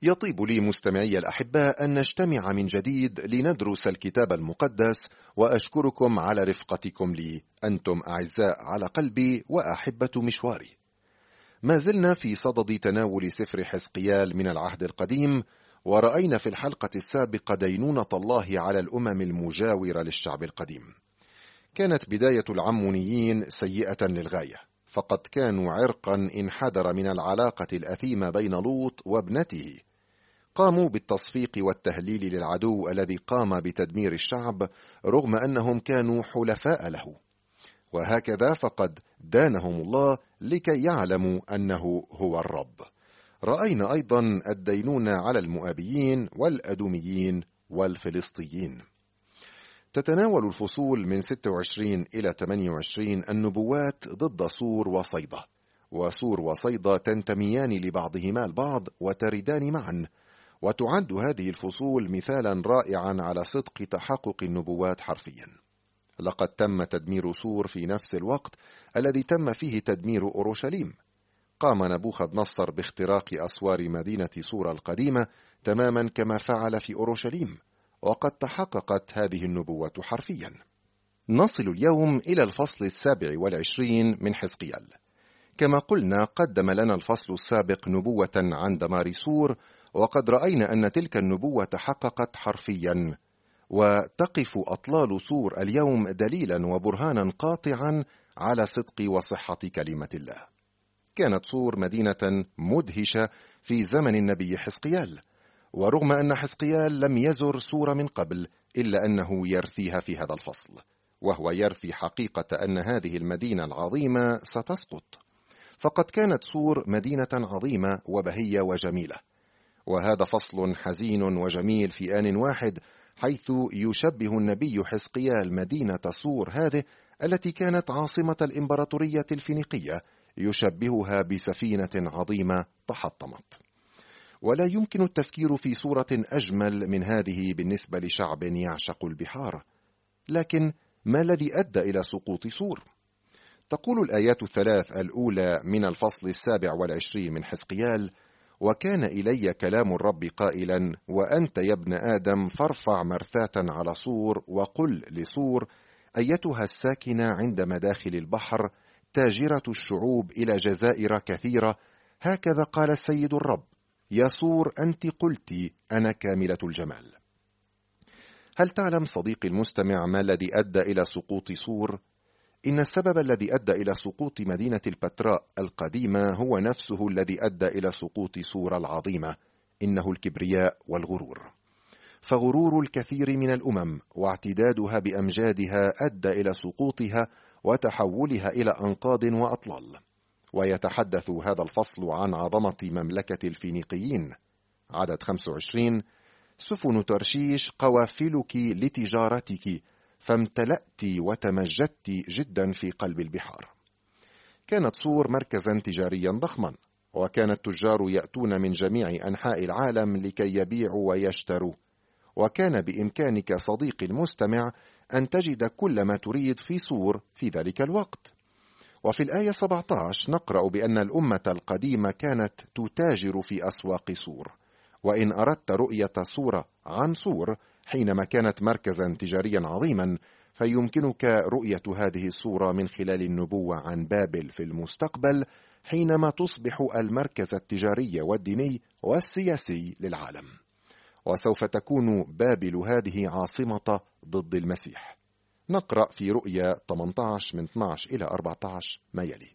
يطيب لي مستمعي الأحباء أن نجتمع من جديد لندرس الكتاب المقدس، وأشكركم على رفقتكم لي. أنتم أعزاء على قلبي وأحبة مشواري. ما زلنا في صدد تناول سفر حزقيال من العهد القديم، ورأينا في الحلقة السابقة دينونة الله على الأمم المجاورة للشعب القديم. كانت بداية العمونيين سيئة للغاية، فقد كانوا عرقا انحدر من العلاقة الأثيمة بين لوط وابنته. قاموا بالتصفيق والتهليل للعدو الذي قام بتدمير الشعب رغم أنهم كانوا حلفاء له، وهكذا فقد دانهم الله لكي يعلموا أنه هو الرب. رأينا أيضا الدينونة على المؤابيين والأدوميين والفلسطيين. تتناول الفصول من 26 إلى 28 النبوات ضد صور وصيدا، وصور وصيدا تنتميان لبعضهما البعض وتردان معا، وتعد هذه الفصول مثالا رائعا على صدق تحقق النبوات حرفيا. لقد تم تدمير صور في نفس الوقت الذي تم فيه تدمير أورشليم. قام نبوخذ نصر باختراق أسوار مدينة صور القديمة تماما كما فعل في أورشليم، وقد تحققت هذه النبوة حرفيا. نصل اليوم إلى الفصل 27 من حزقيال. كما قلنا، قدم لنا الفصل السابق نبوة عن دمار صور، وقد رأينا أن تلك النبوة تحققت حرفيا، وتقف أطلال صور اليوم دليلا وبرهانا قاطعا على صدق وصحة كلمة الله. كانت صور مدينة مدهشة في زمن النبي حزقيال، ورغم أن حزقيال لم يزر صور من قبل، إلا أنه يرثيها في هذا الفصل، وهو يرثي حقيقة أن هذه المدينة العظيمة ستسقط. فقد كانت صور مدينة عظيمة وبهية وجميلة، وهذا فصل حزين وجميل في آن واحد، حيث يشبه النبي حزقيال مدينة صور هذه التي كانت عاصمة الإمبراطورية الفينيقية، يشبهها بسفينة عظيمة تحطمت. ولا يمكن التفكير في صورة أجمل من هذه بالنسبة لشعب يعشق البحار. لكن ما الذي أدى إلى سقوط صور؟ تقول الآيات الثلاث الأولى من الفصل 27 من حزقيال: وكان إلي كلام الرب قائلا: وأنت يا ابن آدم فارفع مرثاة على صور، وقل لصور: أيتها الساكنة عند مداخل البحر، تاجرة الشعوب إلى جزائر كثيرة، هكذا قال السيد الرب: يا صور أنت قلت أنا كاملة الجمال. هل تعلم صديقي المستمع ما الذي أدى إلى سقوط صور؟ إن السبب الذي أدى إلى سقوط مدينة البتراء القديمة هو نفسه الذي أدى إلى سقوط صور العظيمة، إنه الكبرياء والغرور. فغرور الكثير من الأمم واعتدادها بأمجادها أدى إلى سقوطها وتحولها إلى أنقاض وأطلال. ويتحدث هذا الفصل عن عظمة مملكة الفينيقيين. عدد 25: سفن ترشيش قوافلك لتجارتك، فامتلأت وتمجدت جدا في قلب البحار. كانت صور مركزا تجاريا ضخما، وكان التجار يأتون من جميع أنحاء العالم لكي يبيعوا ويشتروا، وكان بإمكانك صديقي المستمع أن تجد كل ما تريد في صور في ذلك الوقت. وفي الآية 17 نقرأ بأن الأمة القديمة كانت تتاجر في أسواق صور. وإن أردت رؤية صورة عن صور حينما كانت مركزا تجاريا عظيما، فيمكنك رؤية هذه الصورة من خلال النبوة عن بابل في المستقبل، حينما تصبح المركز التجاري والديني والسياسي للعالم. وسوف تكون بابل هذه عاصمة ضد المسيح. نقرأ في رؤيا 18 من 12 إلى 14 ما يلي: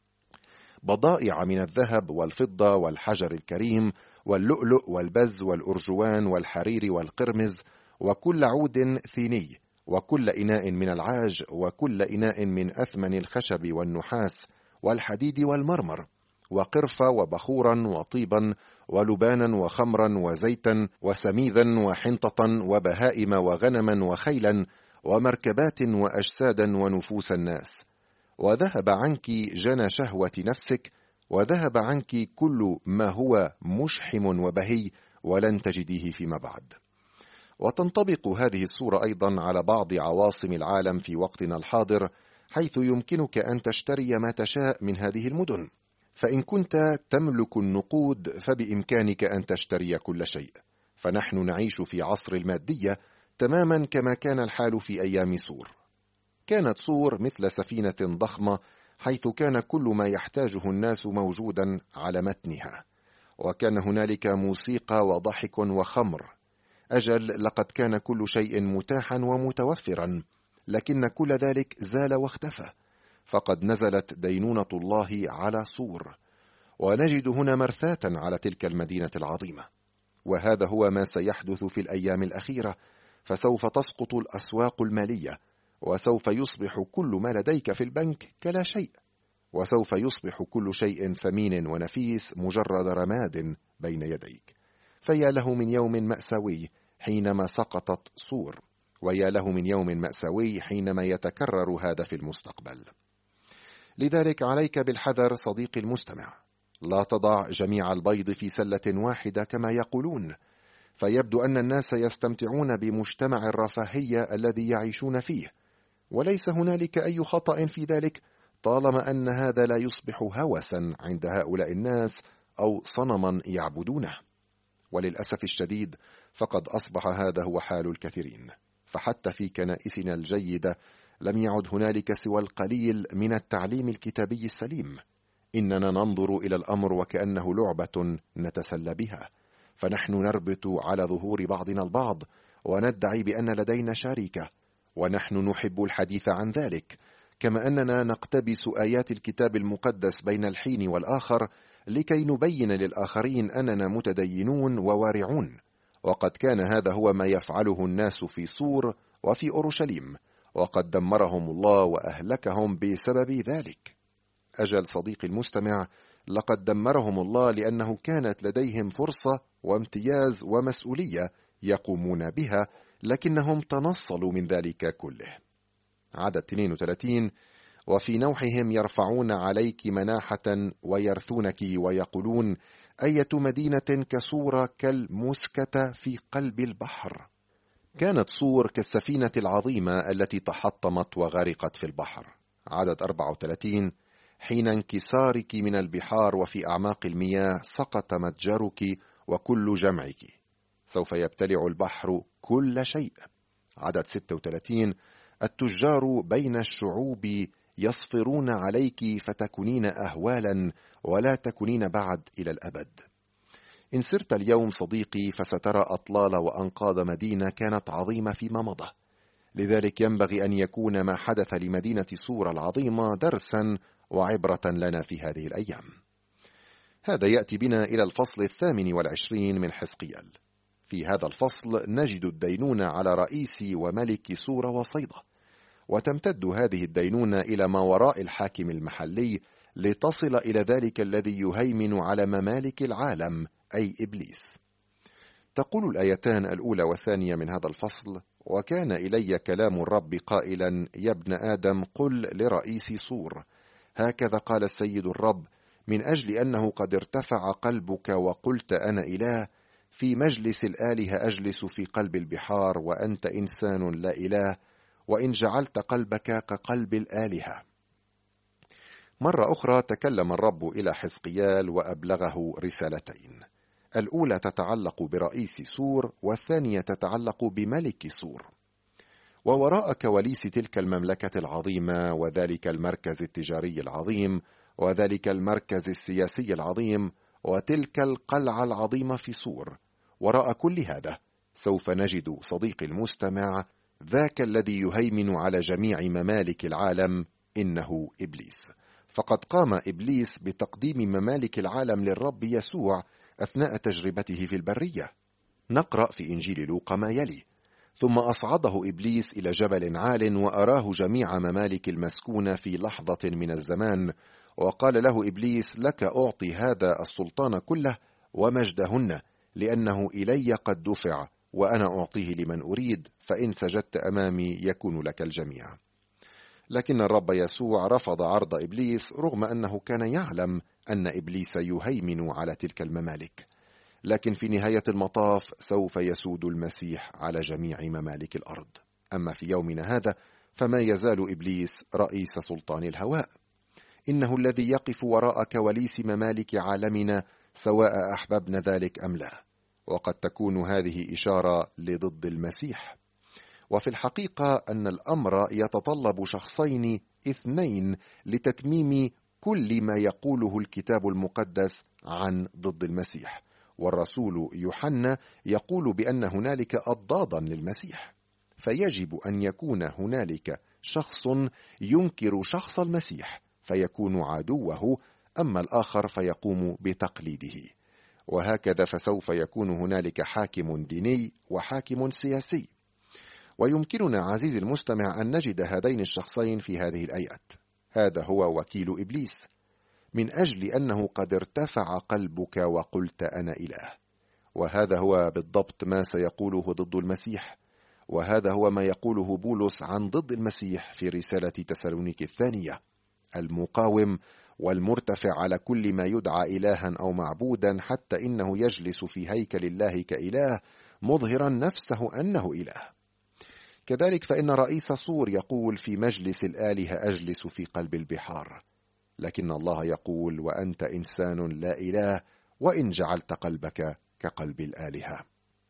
بضائع من الذهب والفضة والحجر الكريم واللؤلؤ والبز والأرجوان والحرير والقرمز، وكل عود ثيني، وكل إناء من العاج، وكل إناء من أثمن الخشب والنحاس والحديد والمرمر، وقرفة وبخورا وطيبا ولبانا وخمرا وزيتا وسميذا وحنطة وبهائم وغنما وخيلا ومركبات وأجسادا ونفوس الناس. وذهب عنك جنى شهوة نفسك، وذهب عنك كل ما هو مشحم وبهي، ولن تجديه فيما بعد. وتنطبق هذه الصورة أيضا على بعض عواصم العالم في وقتنا الحاضر، حيث يمكنك أن تشتري ما تشاء من هذه المدن. فإن كنت تملك النقود فبإمكانك أن تشتري كل شيء، فنحن نعيش في عصر المادية تماما كما كان الحال في أيام صور. كانت صور مثل سفينة ضخمة، حيث كان كل ما يحتاجه الناس موجودا على متنها، وكان هنالك موسيقى وضحك وخمر. أجل، لقد كان كل شيء متاحا ومتوفرا، لكن كل ذلك زال واختفى، فقد نزلت دينونة الله على صور، ونجد هنا مرثاة على تلك المدينة العظيمة. وهذا هو ما سيحدث في الأيام الأخيرة، فسوف تسقط الأسواق المالية، وسوف يصبح كل ما لديك في البنك كلا شيء، وسوف يصبح كل شيء ثمين ونفيس مجرد رماد بين يديك. فيا له من يوم مأساوي حينما سقطت صور، ويا له من يوم مأساوي حينما يتكرر هذا في المستقبل. لذلك عليك بالحذر صديقي المستمع، لا تضع جميع البيض في سلة واحدة كما يقولون، فيبدو أن الناس يستمتعون بمجتمع الرفاهية الذي يعيشون فيه، وليس هنالك أي خطأ في ذلك طالما أن هذا لا يصبح هوسا عند هؤلاء الناس أو صنما يعبدونه. وللأسف الشديد فقد أصبح هذا هو حال الكثيرين، فحتى في كنائسنا الجيدة لم يعد هنالك سوى القليل من التعليم الكتابي السليم. إننا ننظر إلى الأمر وكأنه لعبة نتسلى بها، فنحن نربط على ظهور بعضنا البعض وندعي بأن لدينا شركة، ونحن نحب الحديث عن ذلك، كما أننا نقتبس آيات الكتاب المقدس بين الحين والآخر لكي نبين للآخرين أننا متدينون ووارعون. وقد كان هذا هو ما يفعله الناس في صور وفي أورشليم، وقد دمرهم الله وأهلكهم بسبب ذلك. أجل صديقي المستمع، لقد دمرهم الله لأنه كانت لديهم فرصة وامتياز ومسؤولية يقومون بها، لكنهم تنصلوا من ذلك كله. عدد 32: وفي نوحهم يرفعون عليك مناحة ويرثونك ويقولون أية مدينة كصورة كالمسكة في قلب البحر. كانت صور كالسفينة العظيمة التي تحطمت وغرقت في البحر. عدد 34: حين انكسارك من البحار وفي أعماق المياه سقط متجرك وكل جمعك، سوف يبتلع البحر كل شيء. عدد 36: التجار بين الشعوب يصفرون عليك فتكونين أهوالا ولا تكونين بعد إلى الأبد. إن سرت اليوم صديقي فسترى أطلال وأنقاض مدينة كانت عظيمة فيما مضى، لذلك ينبغي أن يكون ما حدث لمدينة صور العظيمة درسا وعبرة لنا في هذه الأيام. هذا يأتي بنا إلى الفصل 28 من حزقيال. في هذا الفصل نجد الدينونة على رئيس وملك صور وصيدا، وتمتد هذه الدينونة إلى ما وراء الحاكم المحلي لتصل إلى ذلك الذي يهيمن على ممالك العالم، أي إبليس. تقول الآيتان الأولى والثانية من هذا الفصل: وكان إلي كلام الرب قائلا يا ابن آدم قل لرئيس صور هكذا قال السيد الرب، من أجل أنه قد ارتفع قلبك وقلت أنا إله، في مجلس الآلهة أجلس في قلب البحار وأنت إنسان لا إله، وإن جعلت قلبك كقلب الآلهة. مرة أخرى تكلم الرب إلى حزقيال وأبلغه رسالتين، الأولى تتعلق برئيس صور، والثانية تتعلق بملك صور. ووراء كواليس تلك المملكة العظيمة وذلك المركز التجاري العظيم وذلك المركز السياسي العظيم وتلك القلعة العظيمة في صور، وراء كل هذا سوف نجد صديقي المستمع ذاك الذي يهيمن على جميع ممالك العالم، إنه إبليس. فقد قام إبليس بتقديم ممالك العالم للرب يسوع أثناء تجربته في البرية. نقرأ في إنجيل لوقا ما يلي: ثم أصعده إبليس إلى جبل عال وأراه جميع ممالك المسكونة في لحظة من الزمان، وقال له إبليس لك أعطي هذا السلطان كله ومجدهن، لأنه إلي قد دفع، وأنا أعطيه لمن أريد، فإن سجدت أمامي يكون لك الجميع. لكن الرب يسوع رفض عرض إبليس رغم أنه كان يعلم أن إبليس يهيمن على تلك الممالك، لكن في نهاية المطاف سوف يسود المسيح على جميع ممالك الأرض. أما في يومنا هذا فما يزال إبليس رئيس سلطان الهواء. إنه الذي يقف وراء كواليس ممالك عالمنا سواء أحببنا ذلك أم لا. وقد تكون هذه إشارة لضد المسيح، وفي الحقيقة أن الأمر يتطلب شخصين اثنين لتتميم كل ما يقوله الكتاب المقدس عن ضد المسيح. والرسول يوحنا يقول بأن هنالك أضدادا للمسيح، فيجب أن يكون هنالك شخص ينكر شخص المسيح فيكون عدوه، أما الآخر فيقوم بتقليده. وهكذا فسوف يكون هنالك حاكم ديني وحاكم سياسي. ويمكننا عزيزي المستمع أن نجد هذين الشخصين في هذه الآيات. هذا هو وكيل إبليس، من أجل أنه قد ارتفع قلبك وقلت أنا إله. وهذا هو بالضبط ما سيقوله ضد المسيح، وهذا هو ما يقوله بولس عن ضد المسيح في رسالة تسالونيكي الثانية: المقاوم والمرتفع على كل ما يدعى إلها أو معبودا، حتى إنه يجلس في هيكل الله كإله مظهرا نفسه أنه إله. كذلك فإن رئيس صور يقول في مجلس الآلهة أجلس في قلب البحار، لكن الله يقول وأنت إنسان لا إله وإن جعلت قلبك كقلب الآلهة.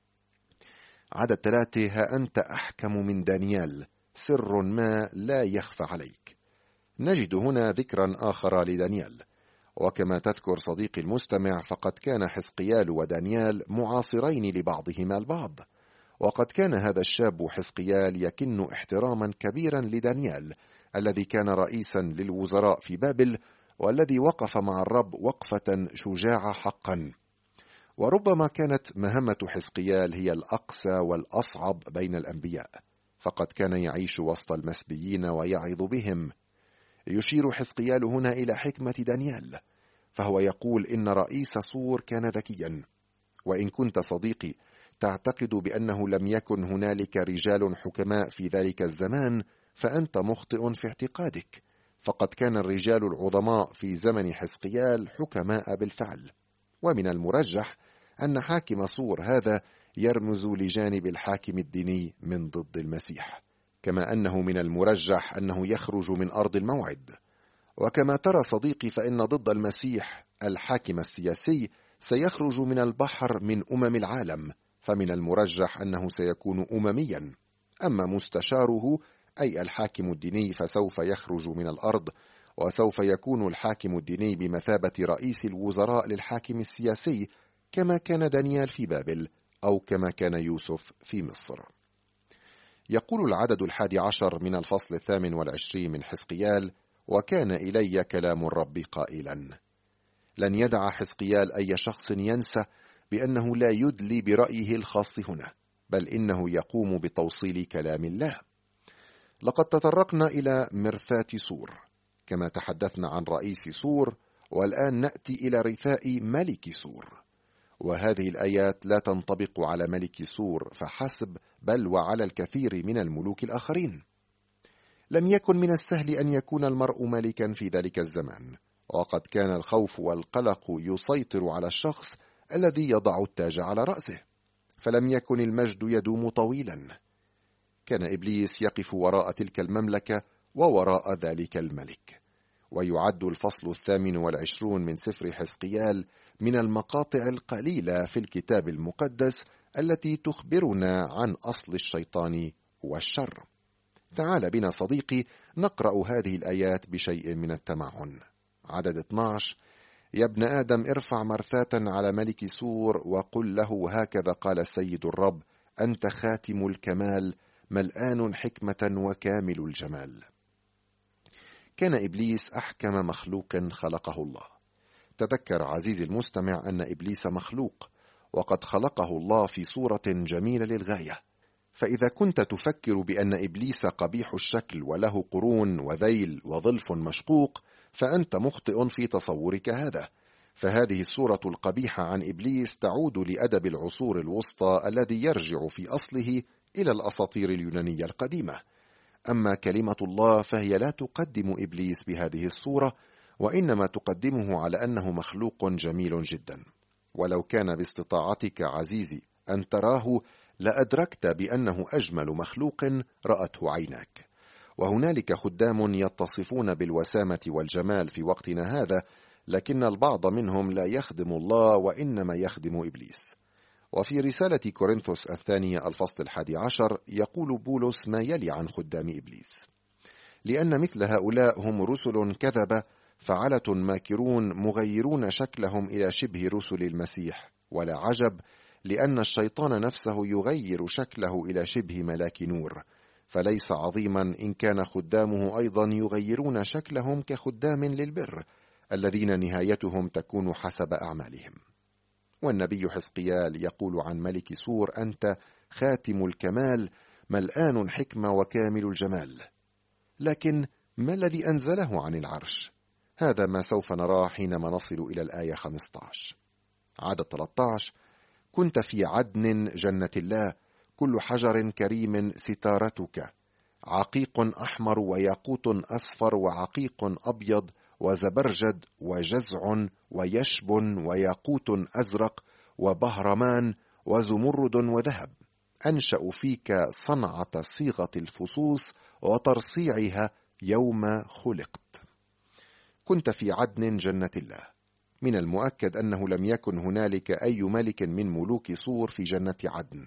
عدد 3: ها أنت أحكم من دانيال، سر ما لا يخفى عليك. نجد هنا ذكرا آخر لدانيال، وكما تذكر صديقي المستمع فقد كان حزقيال ودانيال معاصرين لبعضهما البعض، وقد كان هذا الشاب حزقيال يكن احتراما كبيرا لدانيال الذي كان رئيسا للوزراء في بابل، والذي وقف مع الرب وقفة شجاعة حقا. وربما كانت مهمة حزقيال هي الأقسى والأصعب بين الأنبياء، فقد كان يعيش وسط المسبيين ويعظ بهم. يشير حزقيال هنا إلى حكمة دانيال، فهو يقول إن رئيس صور كان ذكيا. وإن كنت صديقي تعتقد بأنه لم يكن هنالك رجال حكماء في ذلك الزمان، فأنت مخطئ في اعتقادك، فقد كان الرجال العظماء في زمن حزقيال حكماء بالفعل. ومن المرجح أن حاكم صور هذا يرمز لجانب الحاكم الديني من ضد المسيح، كما أنه من المرجح أنه يخرج من أرض الموعد. وكما ترى صديقي فإن ضد المسيح الحاكم السياسي سيخرج من البحر من العالم، فمن المرجح أنه سيكون أمميا. أما مستشاره أي الحاكم الديني فسوف يخرج من الأرض، وسوف يكون الحاكم الديني بمثابة رئيس الوزراء للحاكم السياسي، كما كان دانيال في بابل أو كما كان يوسف في مصر. يقول العدد 11 من الفصل 28 من حزقيال: وكان إلي كلام الرب قائلا. لن يدع حزقيال أي شخص ينسى بأنه لا يدلي برأيه الخاص هنا، بل إنه يقوم بتوصيل كلام الله. لقد تطرقنا إلى مرثاة صور كما تحدثنا عن رئيس صور، والآن نأتي إلى رثاء ملك صور. وهذه الآيات لا تنطبق على ملك صور فحسب، بل وعلى الكثير من الملوك الآخرين. لم يكن من السهل أن يكون المرء ملكا في ذلك الزمان، وقد كان الخوف والقلق يسيطر على الشخص الذي يضع التاج على رأسه، فلم يكن المجد يدوم طويلا. كان إبليس يقف وراء تلك المملكة ووراء ذلك الملك. ويعد الفصل 28 من سفر حزقيال من المقاطع القليلة في الكتاب المقدس التي تخبرنا عن أصل الشيطان والشر. تعال بنا صديقي نقرأ هذه الآيات بشيء من التمعن. عدد 12: يا ابن آدم ارفع مرثاة على ملك سور وقل له هكذا قال السيد الرب: أنت خاتم الكمال ملآن حكمة وكامل الجمال. كان إبليس أحكم مخلوق خلقه الله. تذكر عزيزي المستمع أن إبليس مخلوق، وقد خلقه الله في صورة جميلة للغاية. فإذا كنت تفكر بأن إبليس قبيح الشكل وله قرون وذيل وظلف مشقوق، فأنت مخطئ في تصورك هذا. فهذه الصورة القبيحة عن إبليس تعود لأدب العصور الوسطى الذي يرجع في أصله إلى الأساطير اليونانية القديمة. أما كلمة الله فهي لا تقدم إبليس بهذه الصورة، وإنما تقدمه على أنه مخلوق جميل جدا. ولو كان باستطاعتك عزيزي أن تراه لأدركت بأنه أجمل مخلوق رأته عيناك. وهنالك خدام يتصفون بالوسامة والجمال في وقتنا هذا، لكن البعض منهم لا يخدم الله وإنما يخدم إبليس. وفي رسالة كورنثوس الثانية الفصل 11 يقول بولس ما يلي عن خدام إبليس: لأن مثل هؤلاء هم رسل كذبة، فعلة ماكرون مغيرون شكلهم إلى شبه رسل المسيح، ولا عجب، لأن الشيطان نفسه يغير شكله إلى شبه ملاك نور، فليس عظيما إن كان خدامه أيضا يغيرون شكلهم كخدام للبر، الذين نهايتهم تكون حسب أعمالهم. والنبي حزقيال يقول عن ملك سور: أنت خاتم الكمال، ملآن حكمة وكامل الجمال. لكن ما الذي أنزله عن العرش؟ هذا ما سوف نراه حينما نصل إلى الآية 15. عدد 13: كنت في عدن جنة الله، كل حجر كريم ستارتك، عقيق أحمر وياقوت أصفر وعقيق أبيض وزبرجد وجزع ويشب وياقوت أزرق وبهرمان وزمرد وذهب. أنشأ فيك صنعة صيغة الفصوص وترصيعها يوم خلقت. كنت في عدن جنة الله. من المؤكد أنه لم يكن هنالك أي ملك من ملوك صور في جنة عدن.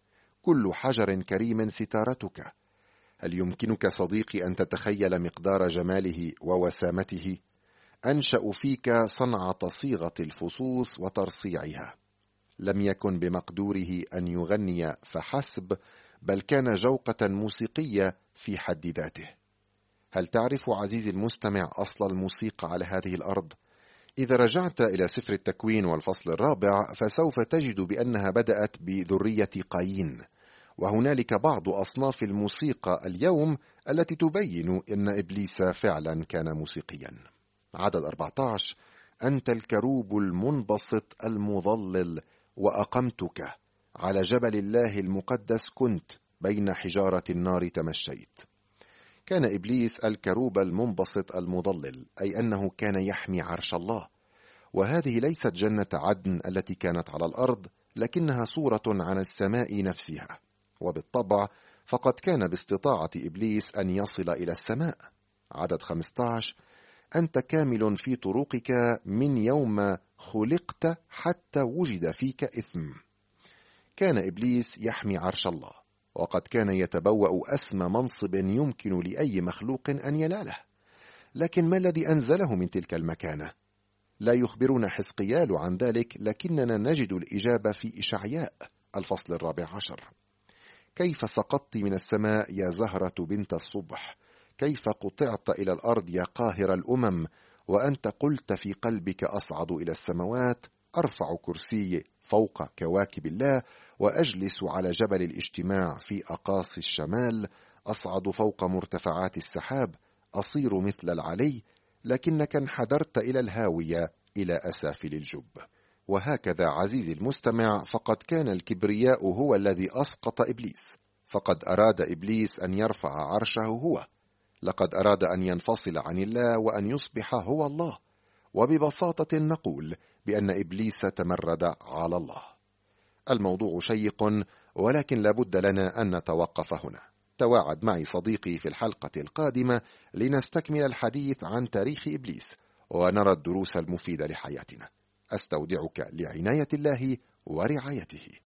كل حجر كريم ستارتك. هل يمكنك صديقي أن تتخيل مقدار جماله ووسامته؟ أنشأ فيك صنعة صيغة الفصوص وترصيعها. لم يكن بمقدوره أن يغني فحسب، بل كان جوقة موسيقية في حد ذاته. هل تعرف عزيزي المستمع أصل الموسيقى على هذه الأرض؟ إذا رجعت إلى سفر التكوين والفصل 4 فسوف تجد بأنها بدأت بذرية قايين، وهنالك بعض أصناف الموسيقى اليوم التي تبين أن إبليس فعلا كان موسيقيا. عدد 14: أنت الكروب المنبسط المظلل، وأقمتك على جبل الله المقدس، كنت بين حجارة النار تمشيت. كان إبليس الكروب المنبسط المضلل، أي أنه كان يحمي عرش الله. وهذه ليست جنة عدن التي كانت على الأرض، لكنها صورة عن السماء نفسها. وبالطبع فقد كان باستطاعة إبليس أن يصل إلى السماء. عدد 15: أنت كامل في طرقك من يوم خلقت حتى وجد فيك إثم. كان إبليس يحمي عرش الله، وقد كان يتبوأ أسمى منصب يمكن لأي مخلوق أن يناله. لكن ما الذي أنزله من تلك المكانة؟ لا يخبرنا حزقيال عن ذلك، لكننا نجد الإجابة في إشعياء الفصل 14: كيف سقطت من السماء يا زهرة بنت الصبح، كيف قطعت إلى الأرض يا قاهر الأمم، وأنت قلت في قلبك أصعد إلى السماوات، أرفع كرسي فوق كواكب الله، وأجلس على جبل الاجتماع في أقاصي الشمال، أصعد فوق مرتفعات السحاب، أصير مثل العلي، لكنك انحدرت إلى الهاوية، إلى أسافل الجب. وهكذا عزيزي المستمع، فقد كان الكبرياء هو الذي أسقط إبليس. فقد أراد إبليس أن يرفع عرشه هو، لقد أراد أن ينفصل عن الله وأن يصبح هو الله. وببساطة نقول بأن إبليس تمرد على الله. الموضوع شيق، ولكن لابد لنا أن نتوقف هنا. تواعد معي صديقي في الحلقة القادمة لنستكمل الحديث عن تاريخ إبليس ونرى الدروس المفيدة لحياتنا. أستودعك لعناية الله ورعايته.